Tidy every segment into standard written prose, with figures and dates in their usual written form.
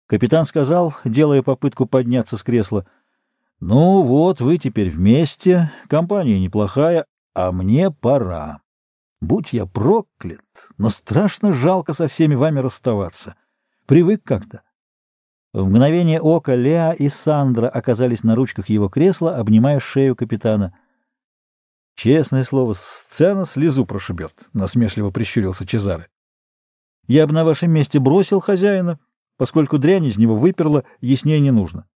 Капитан сказал, делая попытку подняться с кресла: «Ну вот, вы теперь вместе, компания неплохая, а мне пора. Будь я проклят, но страшно жалко со всеми вами расставаться. Привык как-то». В мгновение ока Леа и Сандра оказались на ручках его кресла, обнимая шею капитана. «Честное слово, сцена слезу прошибет», — насмешливо прищурился Чезаре. «Я бы на вашем месте бросил хозяина, поскольку дрянь из него выперла, яснее не нужно».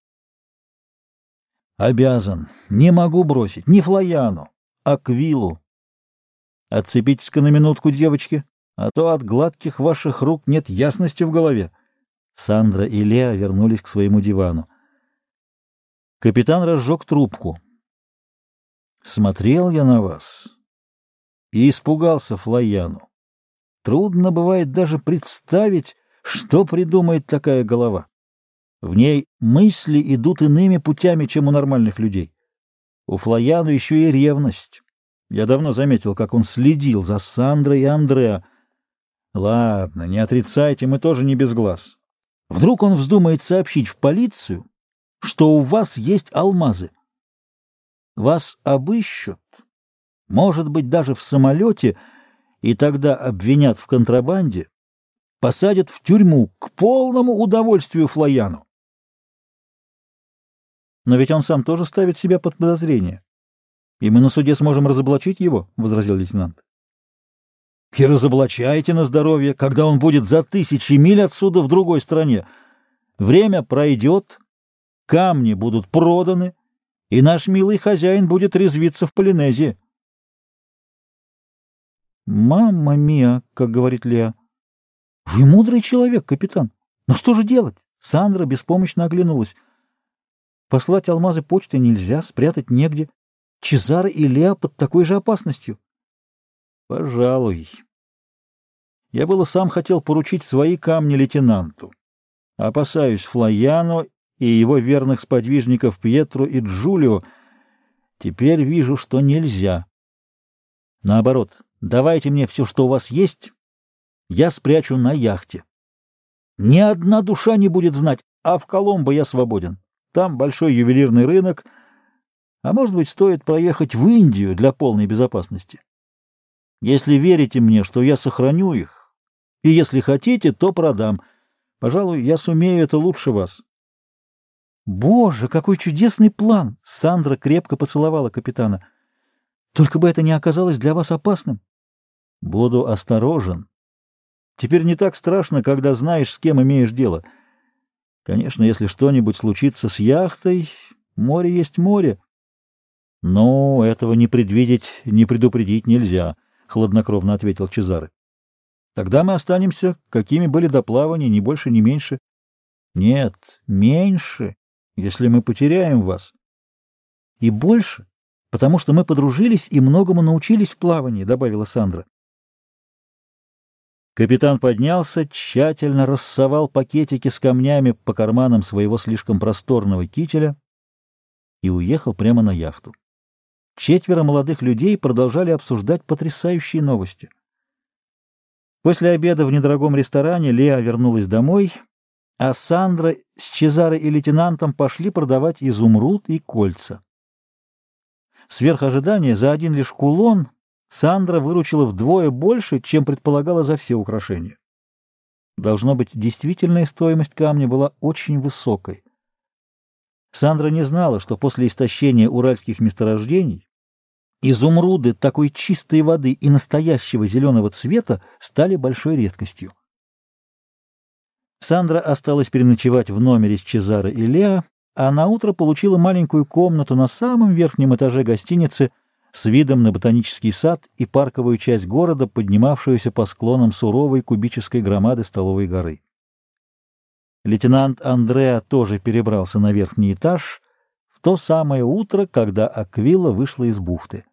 «Обязан. Не могу бросить. Не Флояну, а Квиллу. Отцепитесь-ка на минутку, девочки, а то от гладких ваших рук нет ясности в голове». Сандра и Леа вернулись к своему дивану. Капитан разжег трубку. «Смотрел я на вас и испугался Флояну. Трудно бывает даже представить, что придумает такая голова. В ней мысли идут иными путями, чем у нормальных людей. У Флояну еще и ревность. Я давно заметил, как он следил за Сандрой и Андреа. Ладно, не отрицайте, мы тоже не без глаз. Вдруг он вздумает сообщить в полицию, что у вас есть алмазы. Вас обыщут, может быть, даже в самолете, и тогда обвинят в контрабанде, посадят в тюрьму к полному удовольствию Флояну. Но ведь он сам тоже ставит себя под подозрение. И мы на суде сможем разоблачить его, — возразил лейтенант. И разоблачайте на здоровье, когда он будет за 1000 миль отсюда в другой стране. Время пройдет, камни будут проданы, и наш милый хозяин будет резвиться в Полинезии. «Мамма миа», — как говорит Леа. «Вы мудрый человек, капитан. Но что же делать?» Сандра беспомощно оглянулась. «Послать алмазы почтой нельзя, спрятать негде. Чезаре и Леа под такой же опасностью». «Пожалуй. Я было сам хотел поручить свои камни лейтенанту. Опасаюсь Флояно и его верных сподвижников Пьетро и Джулио. Теперь вижу, что нельзя. Наоборот, давайте мне все, что у вас есть, я спрячу на яхте. Ни одна душа не будет знать, а в Коломбо я свободен. Там большой ювелирный рынок, а может быть, стоит проехать в Индию для полной безопасности. Если верите мне, что я сохраню их, и если хотите, то продам. Пожалуй, я сумею это лучше вас». «Боже, какой чудесный план!» Сандра крепко поцеловала капитана. «Только бы это не оказалось для вас опасным». «Буду осторожен. Теперь не так страшно, когда знаешь, с кем имеешь дело. Конечно, если что-нибудь случится с яхтой, море есть море. Но этого не предвидеть, не предупредить нельзя», — хладнокровно ответил Чезаре. «Тогда мы останемся, какими были до плавания, ни больше, ни меньше». «Нет, меньше, если мы потеряем вас». «И больше, потому что мы подружились и многому научились в плавании», — добавила Сандра. Капитан поднялся, тщательно рассовал пакетики с камнями по карманам своего слишком просторного кителя и уехал прямо на яхту. 4 молодых людей продолжали обсуждать потрясающие новости. После обеда в недорогом ресторане Леа вернулась домой, а Сандра с Чезаре и лейтенантом пошли продавать изумруд и кольца. Сверх ожидания за один лишь кулон Сандра выручила вдвое больше, чем предполагала за все украшения. Должно быть, действительная стоимость камня была очень высокой. Сандра не знала, что после истощения уральских месторождений изумруды такой чистой воды и настоящего зеленого цвета стали большой редкостью. Сандра осталась переночевать в номере с Чезаре и Леа, а наутро получила маленькую комнату на самом верхнем этаже гостиницы с видом на ботанический сад и парковую часть города, поднимавшуюся по склонам суровой кубической громады Столовой горы. Лейтенант Андреа тоже перебрался на верхний этаж в то самое утро, когда Аквила вышла из бухты.